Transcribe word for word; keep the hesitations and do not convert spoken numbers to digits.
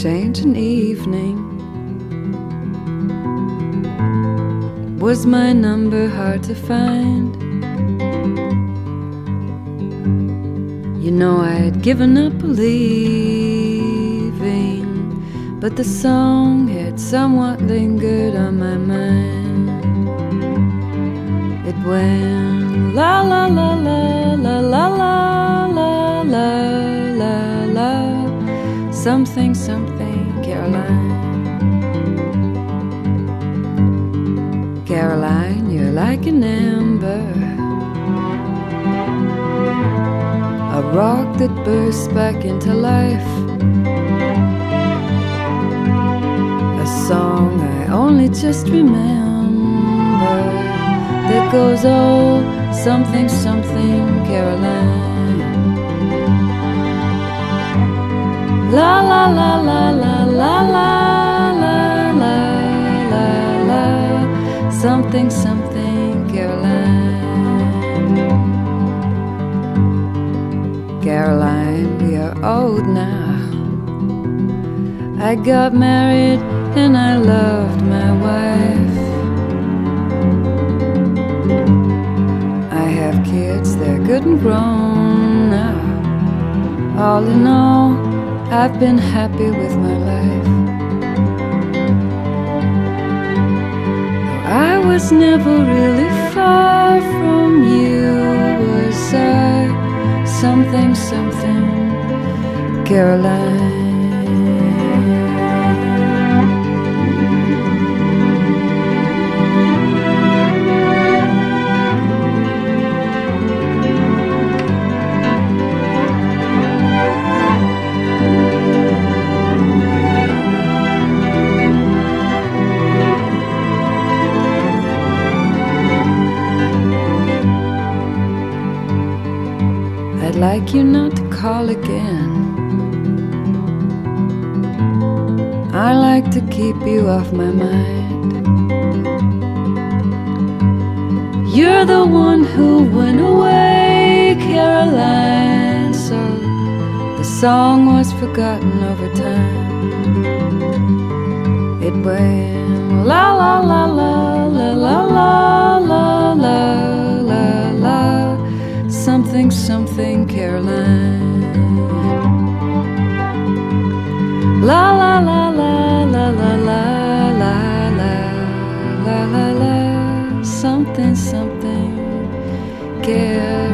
changing evening. Was my number hard to find? You know I'd given up believing, but the song had somewhat lingered on my mind. It went la la la la la la la la la la la, something something Caroline. Caroline, you're like an ember, a rock that bursts back into life, a song I only just remember that goes, oh, something, something, Caroline. La la la la la la la la la la la, something, something, Caroline. Caroline, we are old now. I got married and I loved my wife. I have kids, they're good and grown now. All in all, I've been happy with my life. Though I was never really far from you, was I? Something, something, Caroline. I'd like you not to call again. I like to keep you off my mind. You're the one who went away, Caroline, so the song was forgotten over time. It went la la la la la la la la la la la, something, something, Caroline. La la la la la la la la la la la la, something, something, Caroline.